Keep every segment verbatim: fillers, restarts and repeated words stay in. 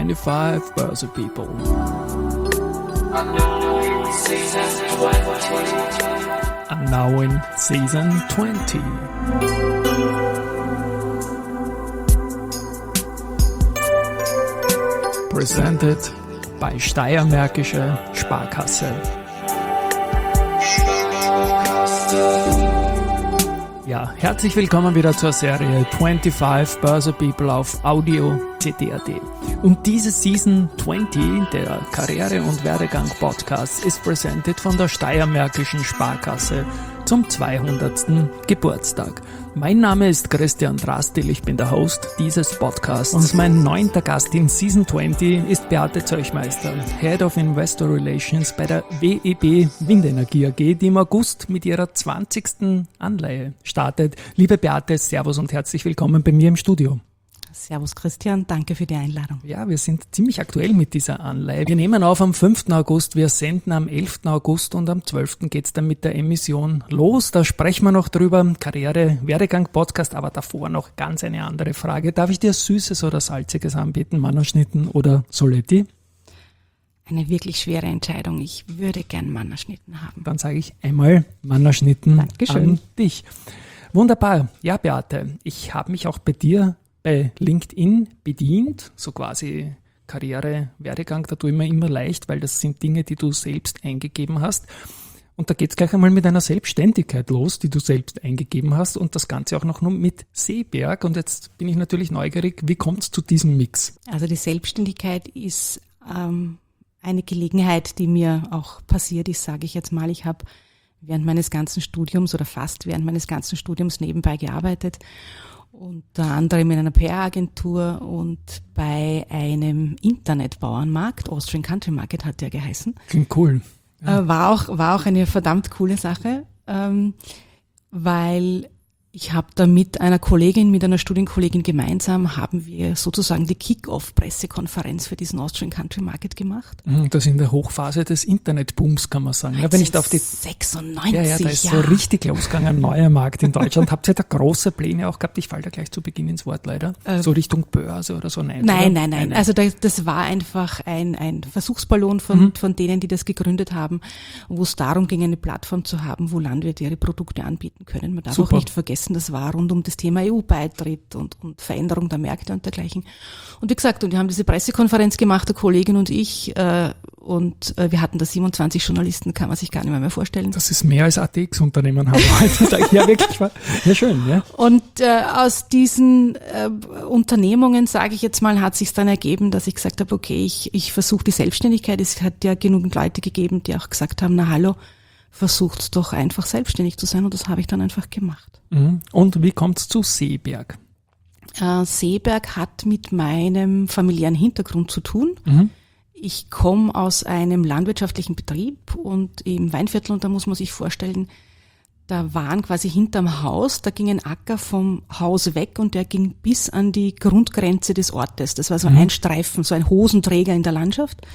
twenty-five Börse People. And now in Season twenty. Presented by Steiermärkische Sparkasse. Ja, herzlich willkommen wieder zur Serie twenty-five Börse People auf Audio C T A T. Und diese Season twenty, der Karriere- und Werdegang-Podcast, ist presented von der Steiermärkischen Sparkasse zum zweihundertsten Geburtstag. Mein Name ist Christian Drastil, ich bin der Host dieses Podcasts und mein neunter Gast in Season twenty ist Beate Zeuchmeister, Head of Investor Relations bei der W E B Windenergie A G, die im August mit ihrer zwanzigsten Anleihe startet. Liebe Beate, Servus und herzlich willkommen bei mir im Studio. Servus Christian, danke für die Einladung. Ja, wir sind ziemlich aktuell mit dieser Anleihe. Wir nehmen auf am fünften August, wir senden am elften August und am zwölften geht's dann mit der Emission los. Da sprechen wir noch drüber, Karriere-Werdegang-Podcast, aber davor noch ganz eine andere Frage. Darf ich dir Süßes oder Salziges anbieten, Mannerschnitten oder Soletti? Eine wirklich schwere Entscheidung. Ich würde gern Mannerschnitten haben. Dann sage ich einmal Mannerschnitten Dankeschön. An dich. Wunderbar. Ja, Beate, ich habe mich auch bei dir bei LinkedIn bedient, so quasi Karriere, Werdegang, da tue ich mir immer leicht, weil das sind Dinge, die du selbst eingegeben hast. Und da geht's gleich einmal mit einer Selbstständigkeit los, die du selbst eingegeben hast und das Ganze auch noch nur mit Seeberg. Und jetzt bin ich natürlich neugierig, wie kommt's zu diesem Mix? Also die Selbstständigkeit ist ähm, eine Gelegenheit, die mir auch passiert ist, sage ich jetzt mal. Ich habe während meines ganzen Studiums oder fast während meines ganzen Studiums nebenbei gearbeitet. Unter anderem in einer P R-Agentur und bei einem Internetbauernmarkt, Austrian Country Market hat der geheißen. Klingt cool. Ja. Äh, war auch, war auch eine verdammt coole Sache, ähm, weil ich habe da mit einer Kollegin, mit einer Studienkollegin gemeinsam, haben wir sozusagen die Kick-Off-Pressekonferenz für diesen Austrian Country Market gemacht. Das in der Hochphase des Internetbooms, kann man sagen. Ja, wenn ich da auf die sechsundneunzig, ja, ja, da ist ja. so richtig losgegangen, ein neuer Markt in Deutschland. Habt ihr da große Pläne auch gehabt? Ich falle da gleich zu Beginn ins Wort leider. Äh, so Richtung Börse oder so? Nein, nein, oder? nein, nein. Also das, das war einfach ein, ein Versuchsballon von, mhm. von denen, die das gegründet haben, wo es darum ging, eine Plattform zu haben, wo Landwirte ihre Produkte anbieten können. Man darf Super. Auch nicht vergessen, das war rund um das Thema E U-Beitritt und, und Veränderung der Märkte und dergleichen. Und wie gesagt, und wir haben diese Pressekonferenz gemacht, der Kollegin und ich, äh, und äh, wir hatten da siebenundzwanzig Journalisten, kann man sich gar nicht mehr, mehr vorstellen. Das ist mehr als A T X-Unternehmen haben wir heute. Ja, wirklich. Ja, schön, ja. Und äh, aus diesen äh, Unternehmungen, sage ich jetzt mal, hat sich dann ergeben, dass ich gesagt habe, okay, ich, ich versuche die Selbstständigkeit. Es hat ja genügend Leute gegeben, die auch gesagt haben, na hallo, versucht doch einfach selbstständig zu sein, und das habe ich dann einfach gemacht. Und wie kommt es zu Seeberg? Äh, Seeberg hat mit meinem familiären Hintergrund zu tun. Mhm. Ich komme aus einem landwirtschaftlichen Betrieb und im Weinviertel, und da muss man sich vorstellen, da waren quasi hinterm Haus, da ging ein Acker vom Haus weg und der ging bis an die Grundgrenze des Ortes. Das war so mhm. ein Streifen, so ein Hosenträger in der Landschaft.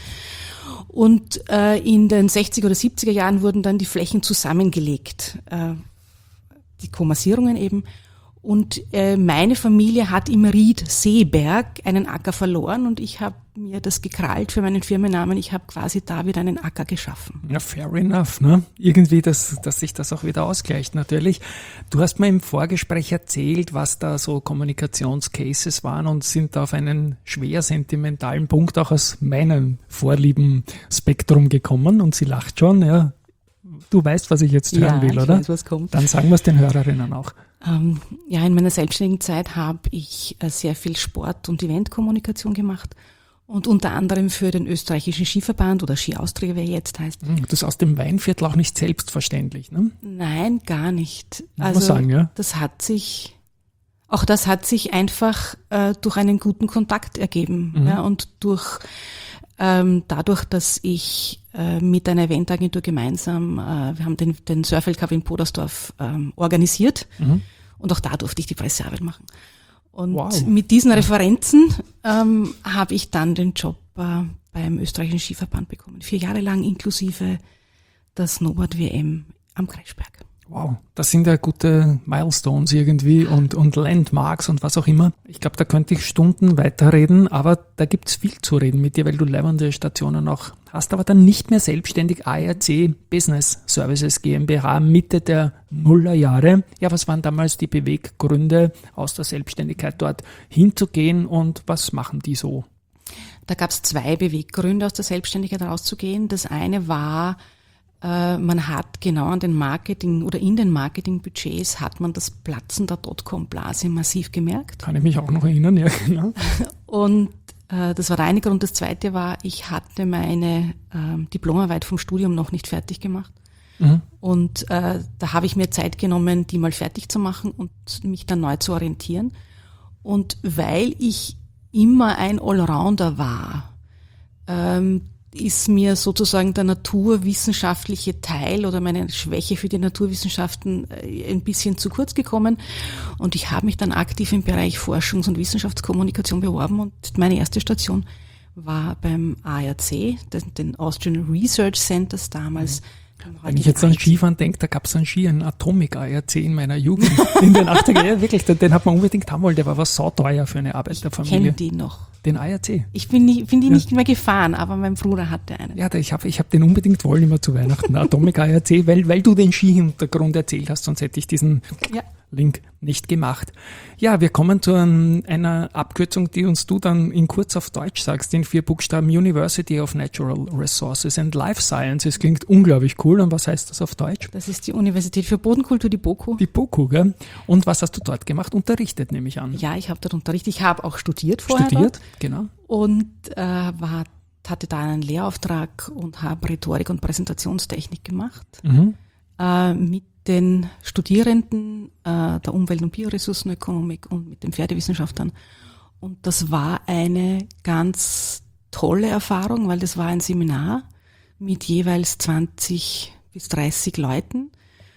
Und äh, in den sechziger oder siebziger Jahren wurden dann die Flächen zusammengelegt, äh, die Kommassierungen eben. Und äh, meine Familie hat im Ried Seeberg einen Acker verloren und ich habe mir das gekrallt für meinen Firmennamen. Ich habe quasi da wieder einen Acker geschaffen. Ja, fair enough, ne? Irgendwie, dass, dass sich das auch wieder ausgleicht natürlich. Du hast mir im Vorgespräch erzählt, was da so Kommunikationscases waren und sind auf einen schwer sentimentalen Punkt auch aus meinem Vorlieben-Spektrum gekommen und sie lacht schon, ja. Du weißt, was ich jetzt hören ja, will, ich oder? Weiß, was kommt. Dann sagen wir es den Hörerinnen auch. Ähm, ja, in meiner selbstständigen Zeit habe ich äh, sehr viel Sport- und Eventkommunikation gemacht und unter anderem für den österreichischen Skiverband oder Ski Austria, wie er jetzt heißt. Das ist aus dem Weinviertel auch nicht selbstverständlich, ne? Nein, gar nicht. Muss also man sagen, ja. Das hat sich, auch das hat sich einfach äh, durch einen guten Kontakt ergeben, mhm. ja, und durch ähm, dadurch, dass ich äh, mit einer Eventagentur gemeinsam, äh, wir haben den, den Surf-L Cup in Podersdorf ähm, organisiert mhm. und auch da durfte ich die Pressearbeit machen. Und wow. mit diesen Referenzen ähm, habe ich dann den Job äh, beim österreichischen Skiverband bekommen. Vier Jahre lang inklusive der Snowboard-W M am Kreischberg. Wow, das sind ja gute Milestones irgendwie und, und Landmarks und was auch immer. Ich glaube, da könnte ich Stunden weiterreden, aber da gibt's viel zu reden mit dir, weil du leibende Stationen auch hast, aber dann nicht mehr selbstständig. A R C Business Services GmbH Mitte der Nullerjahre. Ja, was waren damals die Beweggründe, aus der Selbstständigkeit dort hinzugehen und was machen die so? Da gab's zwei Beweggründe, aus der Selbstständigkeit rauszugehen. Das eine war, man hat genau an den Marketing oder in den Marketingbudgets hat man das Platzen der Dotcom-Blase massiv gemerkt. Kann ich mich auch noch erinnern, ja genau. Und äh, das war der eine Grund. Das zweite war, ich hatte meine äh, Diplomarbeit vom Studium noch nicht fertig gemacht. Mhm. Und äh, da habe ich mir Zeit genommen, die mal fertig zu machen und mich dann neu zu orientieren. Und weil ich immer ein Allrounder war, ähm, ist mir sozusagen der naturwissenschaftliche Teil oder meine Schwäche für die Naturwissenschaften ein bisschen zu kurz gekommen. Und ich habe mich dann aktiv im Bereich Forschungs- und Wissenschaftskommunikation beworben. Und meine erste Station war beim A R C, den, den Austrian Research Centers damals. Wenn ich jetzt an Skifahren denke, da gab es einen Ski, einen Atomic A R C in meiner Jugend, in den achtziger Jahren, wirklich, den, den hat man unbedingt haben wollen, der war was sauteuer für eine Arbeiterfamilie. Ich kenne die noch. Den A R C. Ich bin, nicht, bin die ja. nicht mehr gefahren, aber mein Bruder hatte einen. Ja, ich habe ich hab den unbedingt wollen immer zu Weihnachten, Atomic A R C, weil, weil du den Skihintergrund erzählt hast, sonst hätte ich diesen ja. Link nicht gemacht. Ja, wir kommen zu ein, einer Abkürzung, die uns du dann in kurz auf Deutsch sagst, in vier Buchstaben: University of Natural Resources and Life Sciences. Klingt unglaublich cool. Und was heißt das auf Deutsch? Das ist die Universität für Bodenkultur, die BOKU. Die BOKU, gell? Und was hast du dort gemacht? Unterrichtet, nehme ich an. Ja, ich habe dort unterrichtet. Ich habe auch studiert vorher. Studiert, dort. genau. Und äh, war, hatte da einen Lehrauftrag und habe Rhetorik und Präsentationstechnik gemacht. Mhm. Äh, mit den Studierenden äh, der Umwelt- und Bioressourcenökonomik und mit den Pferdewissenschaftlern. Und das war eine ganz tolle Erfahrung, weil das war ein Seminar mit jeweils zwanzig bis dreißig Leuten,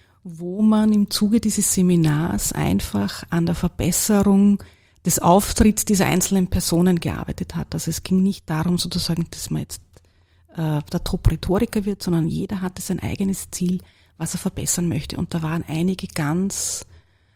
wo man im Zuge dieses Seminars einfach an der Verbesserung des Auftritts dieser einzelnen Personen gearbeitet hat. Also es ging nicht darum sozusagen, dass man jetzt äh, der Top-Rhetoriker wird, sondern jeder hatte sein eigenes Ziel, was er verbessern möchte. Und da waren einige ganz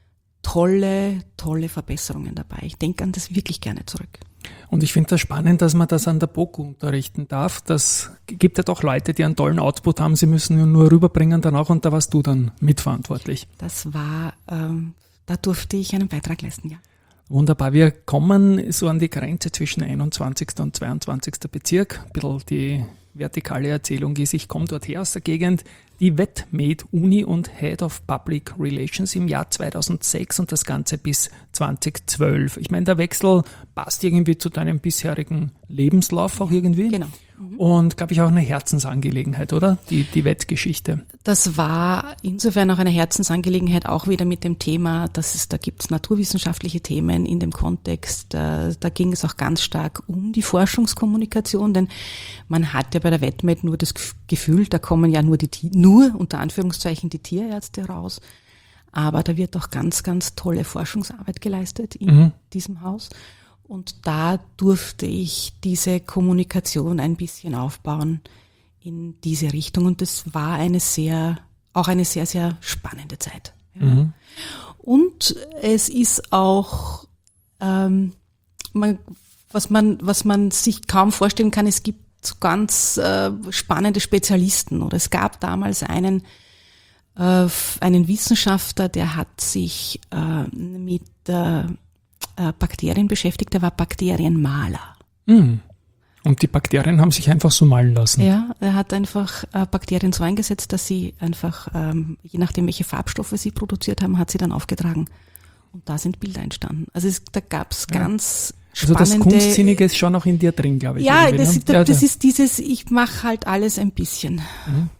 tolle, tolle Verbesserungen dabei. Ich denke an das wirklich gerne zurück. Und ich finde das spannend, dass man das an der BOKU unterrichten darf. Das gibt ja doch Leute, die einen tollen Output haben. Sie müssen ihn nur rüberbringen dann auch, und da warst du dann mitverantwortlich. Das war, ähm, da durfte ich einen Beitrag leisten, ja. Wunderbar. Wir kommen so an die Grenze zwischen einundzwanzigsten und zweiundzwanzigsten Bezirk. Ein bisschen die vertikale Erzählung ist, ich komme dort her aus der Gegend, die Westmed Uni und Head of Public Relations im Jahr zweitausendsechs und das Ganze bis zweitausendzwölf. Ich meine, der Wechsel passt irgendwie zu deinem bisherigen Lebenslauf auch irgendwie. Genau. Mhm. Und, glaube ich, auch eine Herzensangelegenheit, oder? Die, die Wettgeschichte. Das war insofern auch eine Herzensangelegenheit, auch wieder mit dem Thema, dass es, da gibt es naturwissenschaftliche Themen in dem Kontext. Da, da ging es auch ganz stark um die Forschungskommunikation, denn man hat ja bei der Westmed nur das Gefühl, da kommen ja nur die, nur unter Anführungszeichen die Tierärzte raus. Aber da wird auch ganz, ganz tolle Forschungsarbeit geleistet in mhm. diesem Haus. Und da durfte ich diese Kommunikation ein bisschen aufbauen in diese Richtung. Und das war eine sehr, auch eine sehr, sehr spannende Zeit. Ja. Mhm. Und es ist auch, ähm, man, was man, was man sich kaum vorstellen kann, es gibt so ganz äh, spannende Spezialisten. Oder es gab damals einen, äh, einen Wissenschaftler, der hat sich äh, mit äh, Bakterien beschäftigt, der war Bakterienmaler. Mhm. Und die Bakterien haben sich einfach so malen lassen? Ja, er hat einfach äh, Bakterien so eingesetzt, dass sie einfach, ähm, je nachdem welche Farbstoffe sie produziert haben, hat sie dann aufgetragen. Und da sind Bilder entstanden. Also es, da gab es ja. ganz spannende... Also das Kunstsinnige ist schon noch in dir drin, glaube ich. Ja, das, ne? das, das ist dieses, ich mache halt alles ein bisschen. Mhm.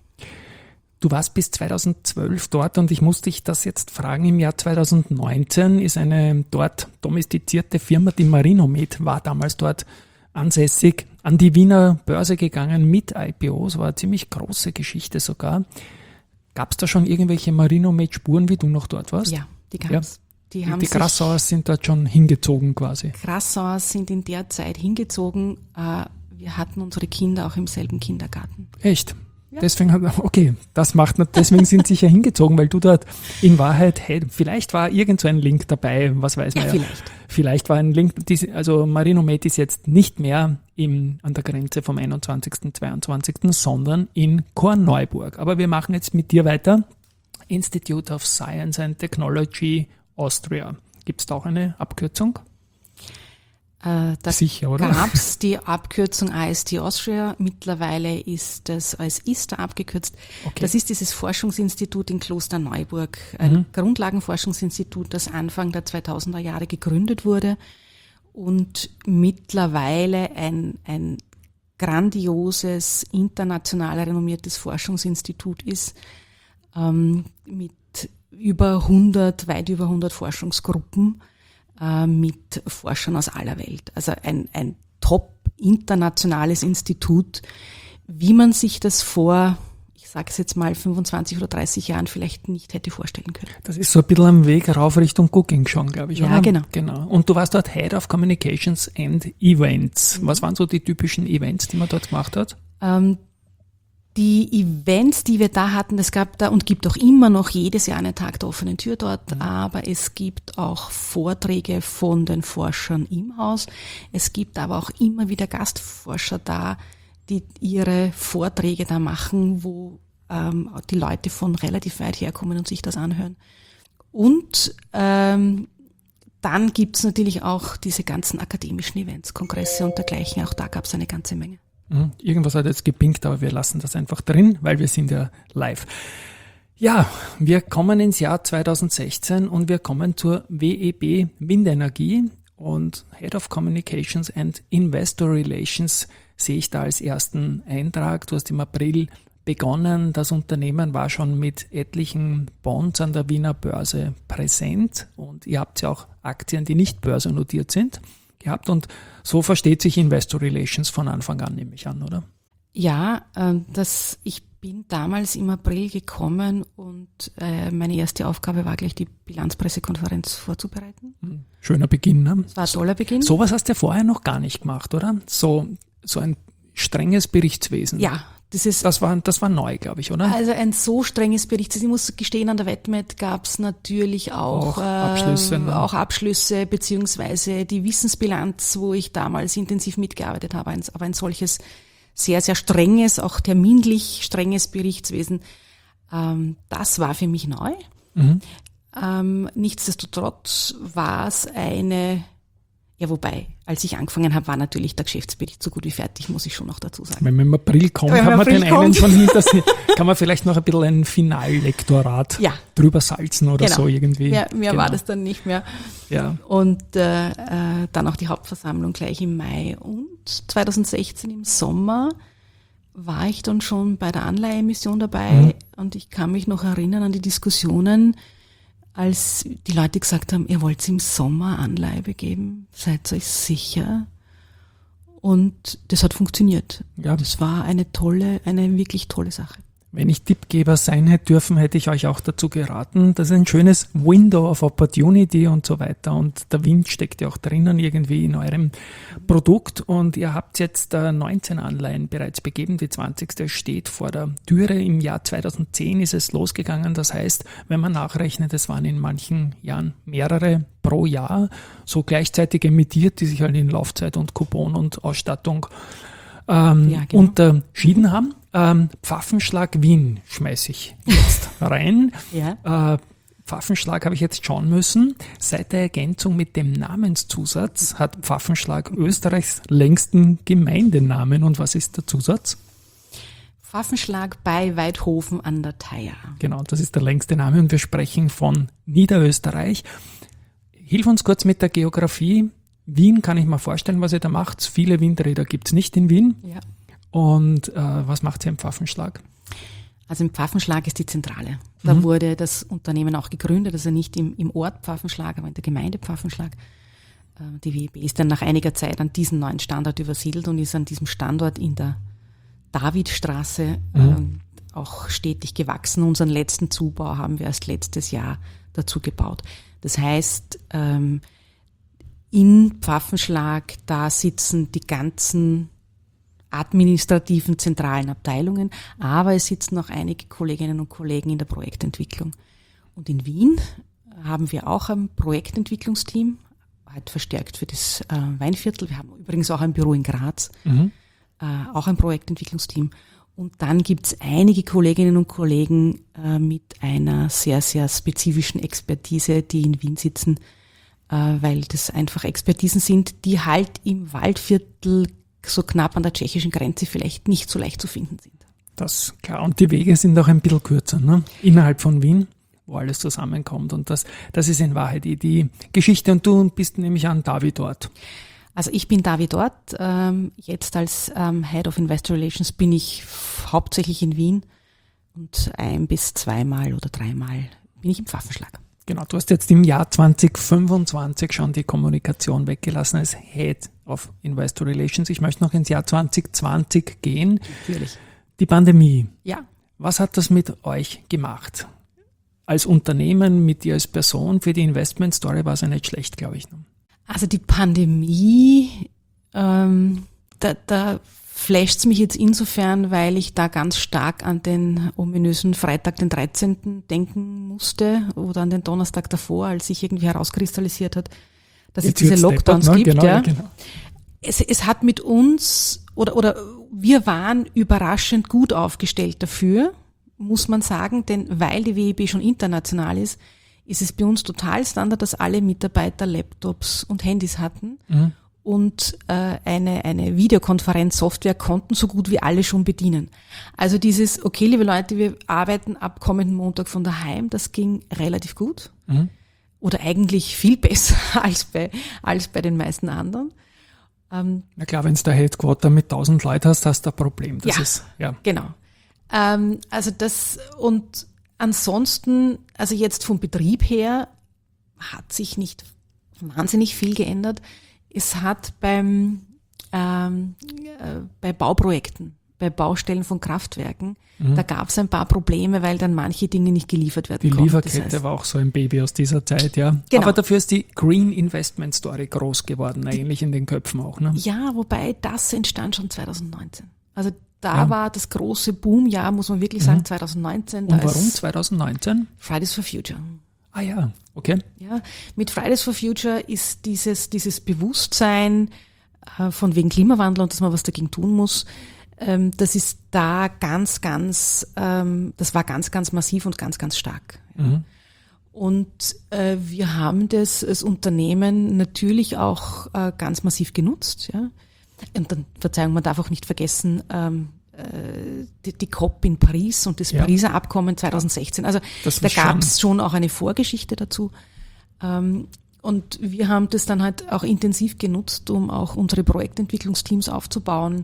Du warst bis zweitausendzwölf dort und ich muss dich das jetzt fragen. Im Jahr zweitausendneunzehn ist eine dort domestizierte Firma, die Marinomed, war damals dort ansässig, an die Wiener Börse gegangen mit I P O. Es war eine ziemlich große Geschichte sogar. Gab es da schon irgendwelche Marinomed-Spuren, wie du noch dort warst? Ja, die gab es. Ja. Die, haben die Grassauers sind dort schon hingezogen quasi. Grassauers sind in der Zeit hingezogen. Wir hatten unsere Kinder auch im selben Kindergarten. Echt? Ja. Deswegen, okay, das macht, deswegen sind sie sicher hingezogen, weil du dort in Wahrheit, hey, vielleicht war irgend so ein Link dabei, was weiß man ja. ja. Vielleicht. Vielleicht war ein Link, also Marinomed ist jetzt nicht mehr im, an der Grenze vom einundzwanzigsten zweiundzwanzigsten sondern in Korneuburg. Aber wir machen jetzt mit dir weiter. Institute of Science and Technology Austria. Gibt es da auch eine Abkürzung? Äh, da Sicher, oder? gab es die Abkürzung I S T Austria. Mittlerweile ist es als I S T A abgekürzt. Okay. Das ist dieses Forschungsinstitut in Klosterneuburg, ein mhm. Grundlagenforschungsinstitut, das Anfang der zweitausender Jahre gegründet wurde und mittlerweile ein, ein grandioses, international renommiertes Forschungsinstitut ist, ähm, mit über hundert, weit über hundert Forschungsgruppen, mit Forschern aus aller Welt. Also ein, ein top internationales Institut, wie man sich das vor, ich sage es jetzt mal, fünfundzwanzig oder dreißig Jahren vielleicht nicht hätte vorstellen können. Das ist so ein bisschen am Weg rauf Richtung Cooking schon, glaube ich. Ja, oder? genau. genau. Und du warst dort Head of Communications and Events. Was waren so die typischen Events, die man dort gemacht hat? Ähm, Die Events, die wir da hatten, es gab da und gibt auch immer noch jedes Jahr einen Tag der offenen Tür dort, mhm. aber es gibt auch Vorträge von den Forschern im Haus. Es gibt aber auch immer wieder Gastforscher da, die ihre Vorträge da machen, wo ähm, die Leute von relativ weit herkommen und sich das anhören. Und ähm, dann gibt's natürlich auch diese ganzen akademischen Events, Kongresse und dergleichen. Auch da gab's eine ganze Menge. Irgendwas hat jetzt gepinkt, aber wir lassen das einfach drin, weil wir sind ja live. Ja, wir kommen ins Jahr zweitausendsechzehn und wir kommen zur W E B Windenergie und Head of Communications and Investor Relations sehe ich da als ersten Eintrag. Du hast im April begonnen. Das Unternehmen war schon mit etlichen Bonds an der Wiener Börse präsent und ihr habt ja auch Aktien, die nicht börsennotiert sind, gehabt und so versteht sich Investor Relations von Anfang an, nehme ich an, oder? Ja, äh, das, ich bin damals im April gekommen und äh, meine erste Aufgabe war gleich die Bilanzpressekonferenz vorzubereiten. Schöner Beginn, ne? Das war ein toller Beginn. Sowas hast du ja vorher noch gar nicht gemacht, oder? So, so ein strenges Berichtswesen. Ja. Das, ist, das, war, das war neu, glaube ich, oder? Also ein so strenges Berichtswesen. Ich muss gestehen, an der WetMed gab es natürlich auch, auch Abschlüsse, äh, ne? auch Abschlüsse beziehungsweise die Wissensbilanz, wo ich damals intensiv mitgearbeitet habe. Aber ein solches sehr, sehr strenges, auch terminlich strenges Berichtswesen, ähm, das war für mich neu. Mhm. Ähm, nichtsdestotrotz war es eine... Ja, wobei, als ich angefangen habe, war natürlich der Geschäftsbericht so gut wie fertig, muss ich schon noch dazu sagen. Wenn man im April kommt, Wenn hat man April den kommt. einen schon hinter sich, kann man vielleicht noch ein bisschen ein Finallektorat ja. drüber salzen oder genau. so irgendwie. Mehr, mehr genau. war das dann nicht mehr. Ja. Und äh, äh, dann auch die Hauptversammlung gleich im Mai. Und zweitausendsechzehn im Sommer war ich dann schon bei der Anleiheemission dabei mhm. und ich kann mich noch erinnern an die Diskussionen, als die Leute gesagt haben, ihr wollt im Sommer Anleihe begeben, seid euch sicher? Und das hat funktioniert. Ja. Das war eine tolle, eine wirklich tolle Sache. Wenn ich Tippgeber sein hätte dürfen, hätte ich euch auch dazu geraten. Das ist ein schönes Window of Opportunity und so weiter. Und der Wind steckt ja auch drinnen irgendwie in eurem Produkt. Und ihr habt jetzt neunzehn Anleihen bereits begeben. Die zwanzigste steht vor der Türe. Im Jahr zweitausendzehn ist es losgegangen. Das heißt, wenn man nachrechnet, es waren in manchen Jahren mehrere pro Jahr, so gleichzeitig emittiert, die sich halt in Laufzeit und Coupon und Ausstattung ähm, ja, genau. unterschieden haben. Ähm, Pfaffenschlag Wien schmeiße ich jetzt rein. Ja. Äh, Pfaffenschlag habe ich jetzt schauen müssen. Seit der Ergänzung mit dem Namenszusatz hat Pfaffenschlag Österreichs längsten Gemeindenamen. Und was ist der Zusatz? Pfaffenschlag bei Weidhofen an der Thaya. Genau, das ist der längste Name und wir sprechen von Niederösterreich. Hilf uns kurz mit der Geografie. Wien kann ich mir vorstellen, was ihr da macht. Viele Windräder gibt es nicht in Wien. Ja. Und äh, was macht ihr im Pfaffenschlag? Also im Pfaffenschlag ist die Zentrale. Da mhm. wurde das Unternehmen auch gegründet, also nicht im, im Ort Pfaffenschlag, aber in der Gemeinde Pfaffenschlag. Äh, die W E B ist dann nach einiger Zeit an diesen neuen Standort übersiedelt und ist an diesem Standort in der Davidstraße mhm. äh, auch stetig gewachsen. Unseren letzten Zubau haben wir erst letztes Jahr dazu gebaut. Das heißt, ähm, in Pfaffenschlag, da sitzen die ganzen administrativen zentralen Abteilungen, aber es sitzen auch einige Kolleginnen und Kollegen in der Projektentwicklung. Und in Wien haben wir auch ein Projektentwicklungsteam, halt verstärkt für das äh, Weinviertel. Wir haben übrigens auch ein Büro in Graz, mhm. äh, auch ein Projektentwicklungsteam. Und dann gibt's einige Kolleginnen und Kollegen äh, mit einer sehr, sehr spezifischen Expertise, die in Wien sitzen, äh, weil das einfach Expertisen sind, die halt im Waldviertel so knapp an der tschechischen Grenze vielleicht nicht so leicht zu finden sind. Das klar. Und die Wege sind auch ein bisschen kürzer, ne? Innerhalb von Wien, wo alles zusammenkommt. Und das, das ist in Wahrheit die, die Geschichte. Und du bist nämlich an Davi dort. Also ich bin Davi dort. Ähm, jetzt als ähm, Head of Investor Relations bin ich hauptsächlich in Wien und ein bis zweimal oder dreimal bin ich im Pfaffenschlag. Genau, du hast jetzt im Jahr zwanzig fünfundzwanzig schon die Kommunikation weggelassen als Head of Investor Relations. Ich möchte noch ins Jahr zwanzig zwanzig gehen. Natürlich. Die Pandemie. Ja. Was hat das mit euch gemacht? Als Unternehmen, mit dir als Person, für die Investment Story war es ja nicht schlecht, glaube ich. Also die Pandemie, ähm, da, da flasht's mich jetzt insofern, weil ich da ganz stark an den ominösen Freitag, den dreizehnten denken musste oder an den Donnerstag davor, als sich irgendwie herauskristallisiert hat, dass jetzt es diese Lockdowns deppert, ne? gibt. Genau, ja. genau. Es, es hat mit uns, oder, oder wir waren überraschend gut aufgestellt dafür, muss man sagen, denn weil die W I B schon international ist, ist es bei uns total Standard, dass alle Mitarbeiter Laptops und Handys hatten. Mhm. Und äh, eine, eine Videokonferenzsoftware konnten so gut wie alle schon bedienen. Also dieses, okay, liebe Leute, wir arbeiten ab kommenden Montag von daheim, das ging relativ gut. Mhm. Oder eigentlich viel besser als bei, als bei den meisten anderen. Ähm, Na klar, wenn du da Headquarter mit tausend Leuten hast, hast du ein Problem. Das ja, ist, ja, genau. Ähm, also das, und ansonsten, also jetzt vom Betrieb her, hat sich nicht wahnsinnig viel geändert. Es hat beim, ähm, äh, bei Bauprojekten, bei Baustellen von Kraftwerken, mhm. da gab es ein paar Probleme, weil dann manche Dinge nicht geliefert werden die konnten. Die Lieferkette das heißt, war auch so ein Baby aus dieser Zeit, ja. Genau. Aber dafür ist die Green Investment Story groß geworden, eigentlich in den Köpfen auch, ne? Ja, wobei das entstand schon zwanzig neunzehn. Also da ja. war das große Boomjahr, muss man wirklich sagen, mhm. zwanzig neunzehn. Und warum zwanzig neunzehn? Fridays for Future. Ah ja, okay. Ja, mit Fridays for Future ist dieses, dieses Bewusstsein äh, von wegen Klimawandel und dass man was dagegen tun muss, ähm, das ist da ganz, ganz, ähm, das war ganz, ganz massiv und ganz, ganz stark. Ja. Mhm. Und äh, wir haben das als Unternehmen natürlich auch äh, ganz massiv genutzt. Ja. Und dann, Verzeihung, man darf auch nicht vergessen, ähm, Die, die COP in Paris und das ja. Pariser Abkommen zwanzig sechzehn. Also das da gab es schon auch eine Vorgeschichte dazu. Und wir haben das dann halt auch intensiv genutzt, um auch unsere Projektentwicklungsteams aufzubauen,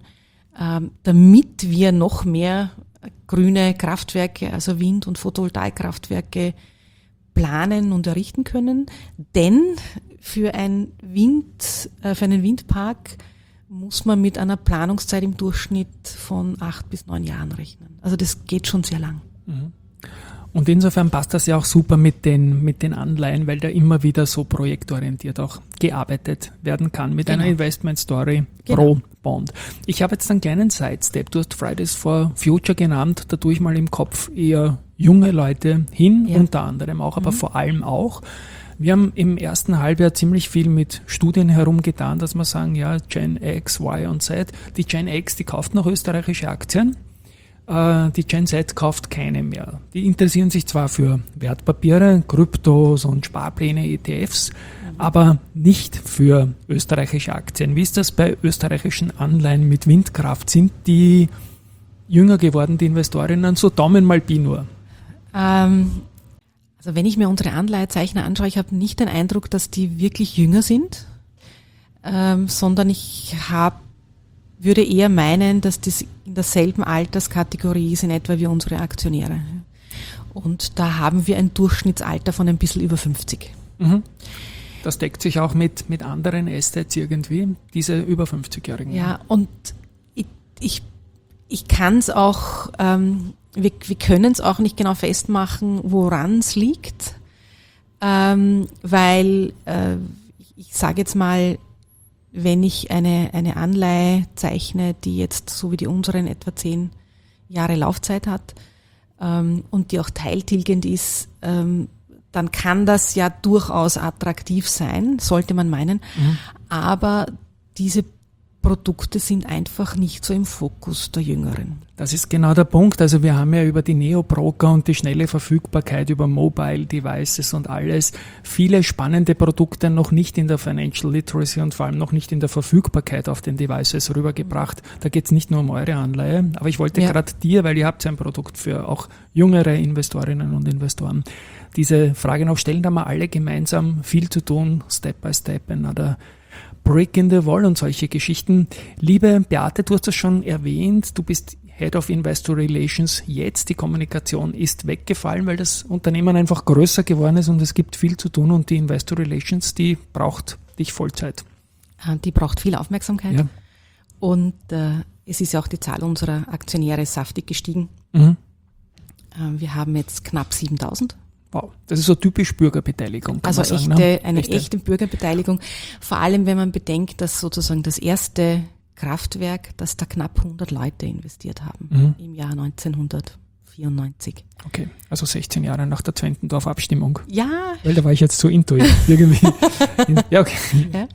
damit wir noch mehr grüne Kraftwerke, also Wind- und Photovoltaikkraftwerke planen und errichten können. Denn für ein Wind, für einen Windpark muss man mit einer Planungszeit im Durchschnitt von acht bis neun Jahren rechnen. Also das geht schon sehr lang. Und insofern passt das ja auch super mit den, mit den Anleihen, weil da immer wieder so projektorientiert auch gearbeitet werden kann mit genau. einer Investment Story genau. pro Bond. Ich habe jetzt einen kleinen Sidestep. Du hast Fridays for Future genannt, da tue ich mal im Kopf eher junge Leute hin, ja. unter anderem auch, aber mhm. vor allem auch. Wir haben im ersten Halbjahr ziemlich viel mit Studien herumgetan, dass wir sagen, ja, Gen X, Y und Z. Die Gen X, die kauft noch österreichische Aktien, äh, die Gen Z kauft keine mehr. Die interessieren sich zwar für Wertpapiere, Kryptos und Sparpläne, E T Fs, aber nicht für österreichische Aktien. Wie ist das bei österreichischen Anleihen mit Windkraft? Sind die jünger geworden, die Investorinnen? So Daumen mal Pi nur. Ähm Also wenn ich mir unsere Anleihezeichner anschaue, ich habe nicht den Eindruck, dass die wirklich jünger sind, ähm, sondern ich hab, würde eher meinen, dass das in derselben Alterskategorie ist in etwa wie unsere Aktionäre. Und da haben wir ein Durchschnittsalter von ein bisschen über fünfzig. Mhm. Das deckt sich auch mit, mit anderen Assets irgendwie, diese über fünfzigjährigen. Ja, und ich, ich, ich kann es auch... Ähm, Wir, wir können es auch nicht genau festmachen, woran es liegt, ähm, weil äh, ich, ich sage jetzt mal, wenn ich eine, eine Anleihe zeichne, die jetzt so wie die unseren etwa zehn Jahre Laufzeit hat ähm, und die auch teiltilgend ist, ähm, dann kann das ja durchaus attraktiv sein, sollte man meinen. Mhm. Aber diese Produkte sind einfach nicht so im Fokus der Jüngeren. Das ist genau der Punkt. Also wir haben ja über die Neo-Broker und die schnelle Verfügbarkeit über Mobile Devices und alles viele spannende Produkte noch nicht in der Financial Literacy und vor allem noch nicht in der Verfügbarkeit auf den Devices rübergebracht. Da geht es nicht nur um eure Anleihe, aber ich wollte ja. gerade dir, weil ihr habt ja ein Produkt für auch jüngere Investorinnen und Investoren, diese Frage noch stellen. Da haben wir alle gemeinsam viel zu tun, Step by Step, another Brick in the Wall und solche Geschichten. Liebe Beate, du hast das schon erwähnt, du bist Head of Investor Relations jetzt. Die Kommunikation ist weggefallen, weil das Unternehmen einfach größer geworden ist und es gibt viel zu tun und die Investor Relations, die braucht dich Vollzeit. Die braucht viel Aufmerksamkeit ja. und äh, es ist ja auch die Zahl unserer Aktionäre saftig gestiegen. Mhm. Äh, wir haben jetzt knapp siebentausend. Wow, das ist so typisch Bürgerbeteiligung. Kann also man sagen, echte, ne? eine echte. echte Bürgerbeteiligung, vor allem wenn man bedenkt, dass sozusagen das erste Kraftwerk, dass da knapp hundert Leute investiert haben mhm. im Jahr neunzehnhundertvierundneunzig. Okay, also sechzehn Jahre nach der Zwentendorf-Abstimmung. Ja. Weil da war ich jetzt so intuitiv irgendwie. ja, okay. Ja.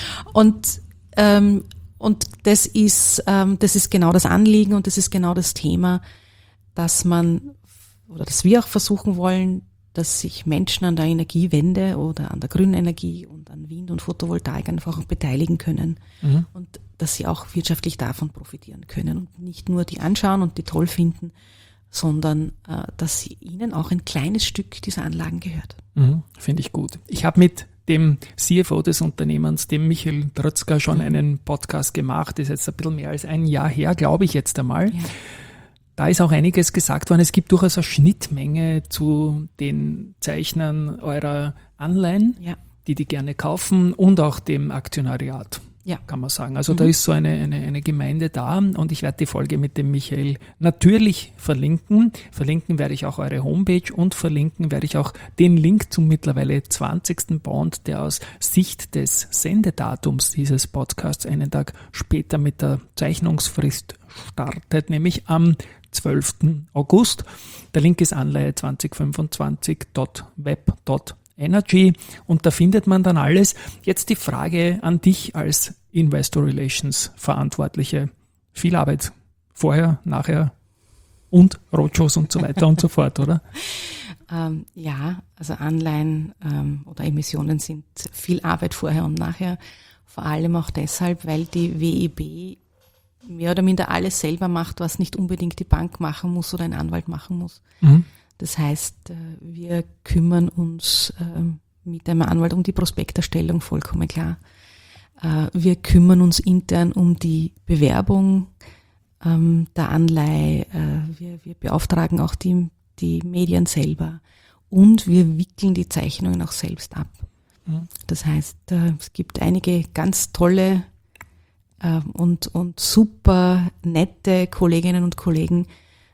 Und, ähm, und das ist, ähm, das ist genau das Anliegen und das ist genau das Thema, dass man, oder dass wir auch versuchen wollen, dass sich Menschen an der Energiewende oder an der grünen Energie und an Wind- und Photovoltaik einfach auch beteiligen können mhm. und dass sie auch wirtschaftlich davon profitieren können und nicht nur die anschauen und die toll finden, sondern äh, dass sie ihnen auch ein kleines Stück dieser Anlagen gehört. Mhm. Finde ich gut. Ich habe mit dem C F O des Unternehmens, dem Michael Drötzka, schon mhm. einen Podcast gemacht. Das ist jetzt ein bisschen mehr als ein Jahr her, glaube ich jetzt einmal. Ja. Da ist auch einiges gesagt worden. Es gibt durchaus eine Schnittmenge zu den Zeichnern eurer Anleihen, ja. die die gerne kaufen und auch dem Aktionariat, ja. kann man sagen. Also mhm. da ist so eine, eine, eine Gemeinde da und ich werde die Folge mit dem Michael natürlich verlinken. Verlinken werde ich auch eure Homepage und verlinken werde ich auch den Link zum mittlerweile zwanzigsten Bond, der aus Sicht des Sendedatums dieses Podcasts einen Tag später mit der Zeichnungsfrist startet, nämlich am zwölften August. Der Link ist Anleihe zwanzig fünfundzwanzig punkt web punkt energy und da findet man dann alles. Jetzt die Frage an dich als Investor Relations Verantwortliche. Viel Arbeit vorher, nachher und Roadshows und so weiter und so fort, oder? Ähm, ja, also Anleihen ähm, oder Emissionen sind viel Arbeit vorher und nachher. Vor allem auch deshalb, weil die W E B mehr oder minder alles selber macht, was nicht unbedingt die Bank machen muss oder ein Anwalt machen muss. Mhm. Das heißt, wir kümmern uns mit einem Anwalt um die Prospekterstellung, vollkommen klar. Wir kümmern uns intern um die Bewerbung der Anleihe. Wir, wir beauftragen auch die, die Medien selber und wir wickeln die Zeichnungen auch selbst ab. Mhm. Das heißt, es gibt einige ganz tolle und, und super nette Kolleginnen und Kollegen,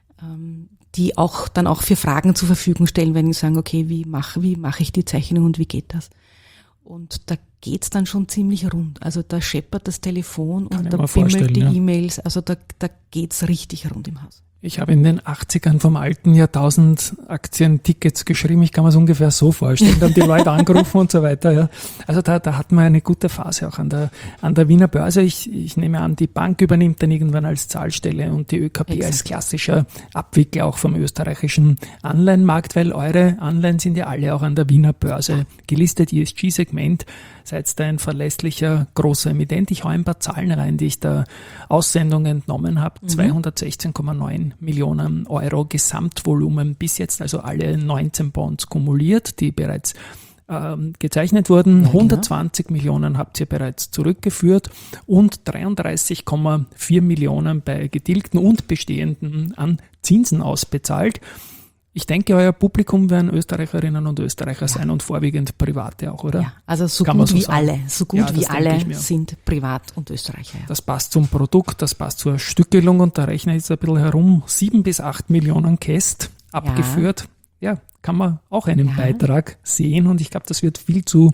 die auch dann auch für Fragen zur Verfügung stellen, wenn sie sagen, okay, wie mache wie mache ich die Zeichnung und wie geht das? Und da geht's dann schon ziemlich rund. Also da scheppert das Telefon Kann und da bimmelt die ja. E-Mails. Also da, da geht's richtig rund im Haus. Ich habe in den achtzigern vom alten Jahrtausend Aktientickets geschrieben. Ich kann mir es ungefähr so vorstellen. Dann die Leute angerufen und so weiter. Ja. Also da, da hatten wir eine gute Phase auch an der, an der Wiener Börse. Ich, ich nehme an, die Bank übernimmt dann irgendwann als Zahlstelle und die ÖKB Exakt. als klassischer Abwickler auch vom österreichischen Anleihenmarkt, weil eure Anleihen sind ja alle auch an der Wiener Börse gelistet. E S G-Segment. Seid da ein verlässlicher großer Emittent. Ich hau ein paar Zahlen rein, die ich der Aussendung entnommen habe. Mhm. zweihundertsechzehn Komma neun Millionen Euro Gesamtvolumen bis jetzt, also alle neunzehn Bonds kumuliert, die bereits ähm, gezeichnet wurden. Ja, hundertzwanzig genau. Millionen habt ihr bereits zurückgeführt und dreiunddreißig Komma vier Millionen bei getilgten und bestehenden an Zinsen ausbezahlt. Ich denke, euer Publikum werden Österreicherinnen und Österreicher ja. sein und vorwiegend Private auch, oder? Ja, also so Kann gut so wie sagen. alle, so gut ja, wie alle sind Privat- und Österreicher. Ja. Das passt zum Produkt, das passt zur Stückelung und da rechne ich jetzt ein bisschen herum. Sieben bis acht Millionen Käst abgeführt. Ja. ja, kann man auch einen ja. Beitrag sehen und ich glaube, das wird viel zu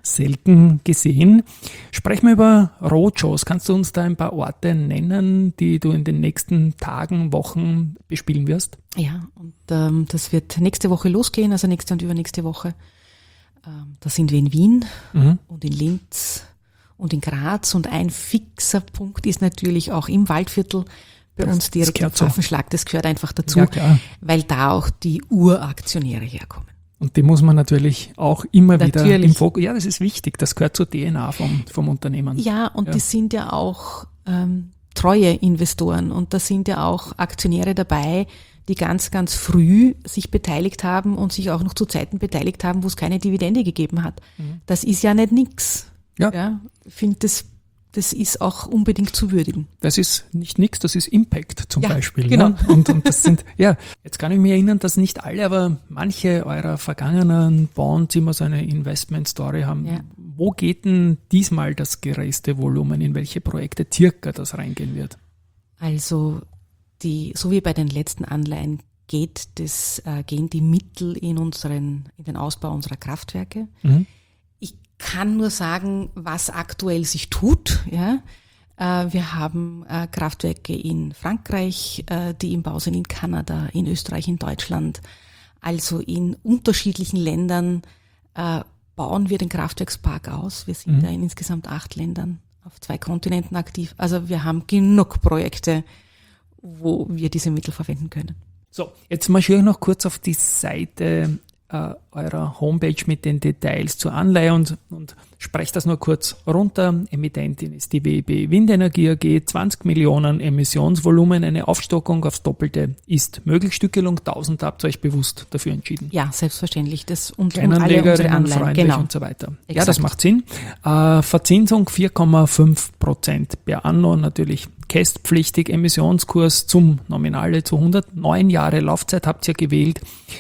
selten gesehen. Sprechen wir über Roadshows. Kannst du uns da ein paar Orte nennen, die du in den nächsten Tagen, Wochen bespielen wirst? Ja, und ähm, das wird nächste Woche losgehen, also nächste und übernächste Woche. Ähm, da sind wir in Wien mhm. und in Linz und in Graz, und ein fixer Punkt ist natürlich auch im Waldviertel bei das, uns direkt im Pfaffenschlag. Das gehört einfach dazu, ja, weil da auch die Uraktionäre herkommen. Und die muss man natürlich auch immer natürlich. wieder im Fokus. Ja, das ist wichtig. Das gehört zur D N A vom, vom Unternehmen. Ja, und ja. die sind ja auch ähm, treue Investoren, und da sind ja auch Aktionäre dabei, die ganz, ganz früh sich beteiligt haben und sich auch noch zu Zeiten beteiligt haben, wo es keine Dividende gegeben hat. Mhm. Das ist ja nicht nix. Ja. Ja, ich finde, das, das ist auch unbedingt zu würdigen. Das ist nicht nix, das ist Impact zum ja, Beispiel. Genau. Ne? Und, und das sind, ja, jetzt kann ich mich erinnern, dass nicht alle, aber manche eurer vergangenen Bonds immer so eine Investment-Story haben. Ja. Wo geht denn diesmal das größte Volumen? In welche Projekte circa das reingehen wird? Also, die, so wie bei den letzten Anleihen geht das, äh, gehen die Mittel in unseren, in den Ausbau unserer Kraftwerke. Mhm. Ich kann nur sagen, was aktuell sich tut. Ja, äh, wir haben äh, Kraftwerke in Frankreich, äh, die im Bau sind, in Kanada, in Österreich, in Deutschland. Also in unterschiedlichen Ländern äh, bauen wir den Kraftwerkspark aus. Wir sind mhm. da in insgesamt acht Ländern auf zwei Kontinenten aktiv. Also wir haben genug Projekte, wo wir diese Mittel verwenden können. So, jetzt marschiere ich noch kurz auf die Seite äh, eurer Homepage mit den Details zur Anleihe und, und spreche das nur kurz runter. Emittentin ist die W E B Windenergie A G, zwanzig Millionen Emissionsvolumen, eine Aufstockung aufs Doppelte ist möglich. Stückelung tausend, habt ihr euch bewusst dafür entschieden? Ja, selbstverständlich. Das und, und alle unsere Anleihen, genau. Und so weiter. Exakt. Ja, das macht Sinn. Äh, Verzinsung vier Komma fünf Prozent per anno, natürlich kästpflichtig, Emissionskurs zum Nominale zu hundert, neun Jahre Laufzeit habt ihr gewählt.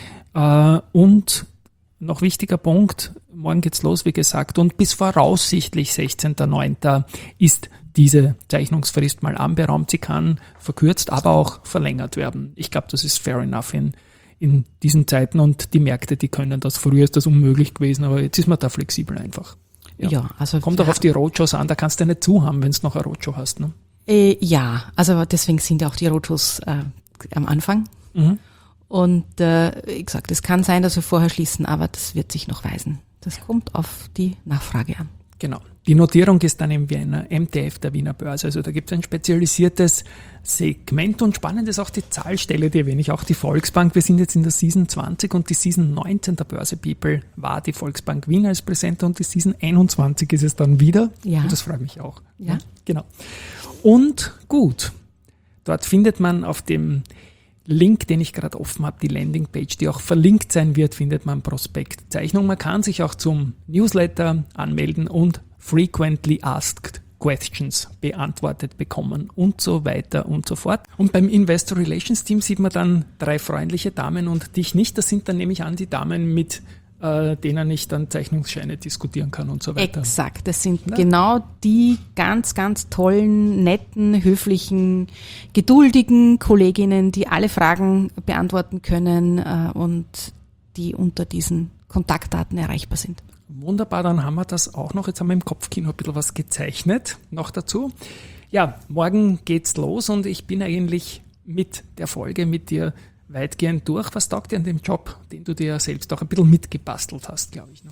Äh, und noch wichtiger Punkt, morgen geht's los, wie gesagt, und bis voraussichtlich sechzehnter neunter ist diese Zeichnungsfrist mal anberaumt. Sie kann verkürzt, aber auch verlängert werden. Ich glaube, das ist fair enough in, in diesen Zeiten, und die Märkte, die können das. Früher ist das unmöglich gewesen, aber jetzt ist man da flexibel einfach. Ja, ja, also kommt auch auf die Roadshows an, da kannst du nicht zuhaben, wenn du noch eine Roadshow hast. Ne? Äh, ja, also deswegen sind ja auch die Roadshows äh, am Anfang. Mhm. Und äh, wie gesagt, es kann sein, dass wir vorher schließen, aber das wird sich noch weisen. Das kommt auf die Nachfrage an. Genau. Die Notierung ist dann im Wiener M T F, der Wiener Börse. Also da gibt es ein spezialisiertes Segment, und spannend ist auch die Zahlstelle, die erwähne ich, auch die Volksbank. Wir sind jetzt in der Season zwanzig und die Season neunzehn der Börse People war die Volksbank Wien als Präsenter, und die Season einundzwanzig ist es dann wieder. Ja. Und das freut mich auch. Ja. Genau. Und gut, dort findet man auf dem Link, den ich gerade offen habe, die Landingpage, die auch verlinkt sein wird, findet man Prospektzeichnung. Man kann sich auch zum Newsletter anmelden und Frequently Asked Questions beantwortet bekommen und so weiter und so fort. Und beim Investor Relations Team sieht man dann drei freundliche Damen und dich nicht. Das sind dann, nehme ich an, die Damen, mit äh, denen ich dann Zeichnungsscheine diskutieren kann und so weiter. Exakt, das sind ja. genau die ganz, ganz tollen, netten, höflichen, geduldigen Kolleginnen, die alle Fragen beantworten können äh, und die unter diesen Kontaktdaten erreichbar sind. Wunderbar, dann haben wir das auch noch. Jetzt haben wir im Kopfkino ein bisschen was gezeichnet noch dazu. Ja, morgen geht's los, und ich bin eigentlich mit der Folge mit dir weitgehend durch. Was taugt dir an dem Job, den du dir selbst auch ein bisschen mitgebastelt hast, glaube ich? Ne?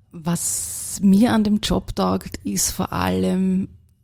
Was mir an dem Job taugt, ist vor allem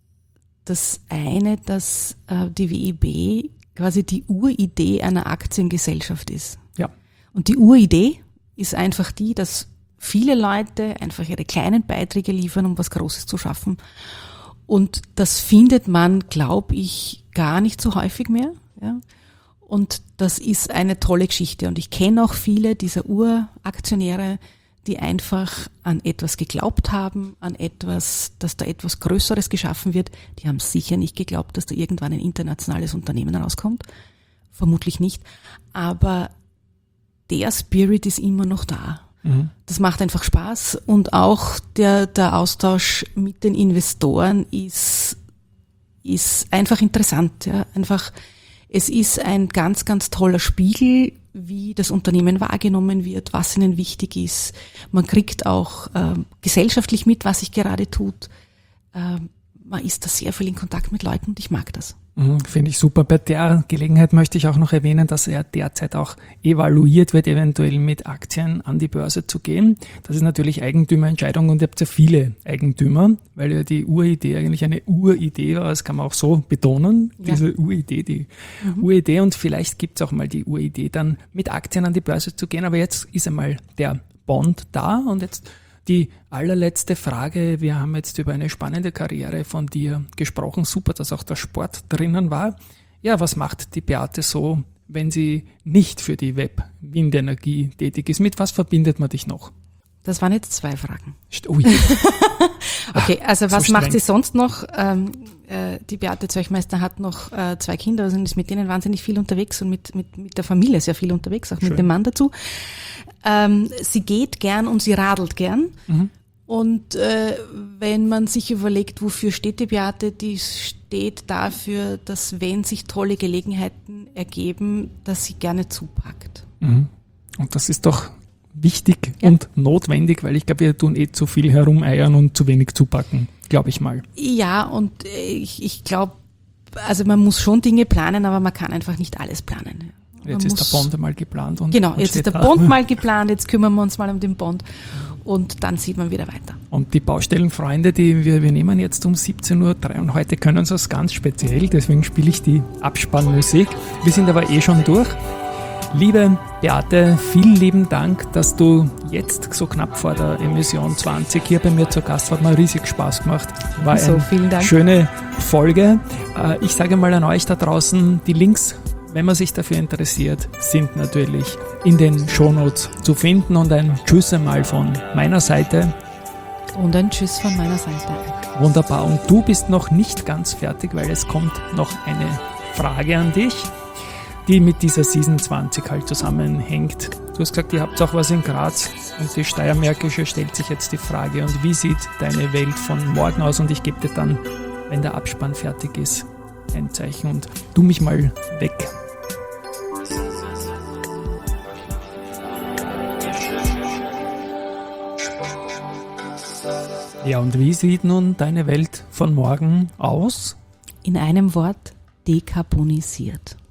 das eine, dass äh, die W E B quasi die Uridee einer Aktiengesellschaft ist. Ja. Und die Uridee ist einfach die, dass viele Leute einfach ihre kleinen Beiträge liefern, um was Großes zu schaffen. Und das findet man, glaube ich, gar nicht so häufig mehr. Ja. Und das ist eine tolle Geschichte. Und ich kenne auch viele dieser Uraktionäre, die einfach an etwas geglaubt haben, an etwas, dass da etwas Größeres geschaffen wird. Die haben sicher nicht geglaubt, dass da irgendwann ein internationales Unternehmen rauskommt. Vermutlich nicht. Aber der Spirit ist immer noch da. Das macht einfach Spaß, und auch der, der Austausch mit den Investoren ist, ist einfach interessant. Ja. Einfach Es ist ein ganz, ganz toller Spiegel, wie das Unternehmen wahrgenommen wird, was ihnen wichtig ist. Man kriegt auch äh, gesellschaftlich mit, was sich gerade tut. Äh, man ist da sehr viel in Kontakt mit Leuten und ich mag das. Finde ich super. Bei der Gelegenheit möchte ich auch noch erwähnen, dass er derzeit auch evaluiert wird, eventuell mit Aktien an die Börse zu gehen. Das ist natürlich Eigentümerentscheidung und ihr habt ja viele Eigentümer, weil ja die Uridee eigentlich eine Uridee war, das kann man auch so betonen, ja. Diese Uridee, die mhm. Uridee, und vielleicht gibt es auch mal die Uridee, dann mit Aktien an die Börse zu gehen, aber jetzt ist einmal der Bond da und jetzt die allerletzte Frage. Wir haben jetzt über eine spannende Karriere von dir gesprochen. Super, dass auch der Sport drinnen war. Ja, was macht die Beate so, wenn sie nicht für die Web-Windenergie tätig ist? Mit was verbindet man dich noch? Das waren jetzt zwei Fragen. Ui. Okay, also was so macht sie sonst noch? Ähm, äh, die Beate Zeuchmeister hat noch äh, zwei Kinder, also ist mit denen wahnsinnig viel unterwegs und mit, mit, mit der Familie sehr viel unterwegs, auch Schön. Mit dem Mann dazu. Ähm, sie geht gern und sie radelt gern. Mhm. Und äh, wenn man sich überlegt, wofür steht die Beate, die steht dafür, dass wenn sich tolle Gelegenheiten ergeben, dass sie gerne zupackt. Mhm. Und das ist doch wichtig ja. und notwendig, weil ich glaube, wir tun eh zu viel herumeiern und zu wenig zupacken, glaube ich mal. Ja, und ich, ich glaube, also man muss schon Dinge planen, aber man kann einfach nicht alles planen. Man jetzt ist der Bond mal geplant. Und genau, jetzt ist der Bond mal geplant, jetzt kümmern wir uns mal um den Bond und dann sieht man wieder weiter. Und die Baustellenfreunde, die wir, wir nehmen jetzt um siebzehn Uhr drei und heute können sie es ganz speziell, deswegen spiele ich die Abspannmusik. Wir sind aber eh schon durch. Liebe Beate, vielen lieben Dank, dass du jetzt so knapp vor der Emission zwanzig hier bei mir zu Gast warst. Hat mir riesig Spaß gemacht. War also, eine vielen Dank. Schöne Folge. Ich sage mal an euch da draußen, die Links, wenn man sich dafür interessiert, sind natürlich in den Shownotes zu finden. Und ein Tschüss einmal von meiner Seite. Und ein Tschüss von meiner Seite. Wunderbar. Und du bist noch nicht ganz fertig, weil es kommt noch eine Frage an dich, die mit dieser Season zwanzig halt zusammenhängt. Du hast gesagt, ihr habt auch was in Graz und die Steiermärkische stellt sich jetzt die Frage, und wie sieht deine Welt von morgen aus? Und ich gebe dir dann, wenn der Abspann fertig ist, ein Zeichen und tu mich mal weg. Ja, und wie sieht nun deine Welt von morgen aus? In einem Wort: dekarbonisiert.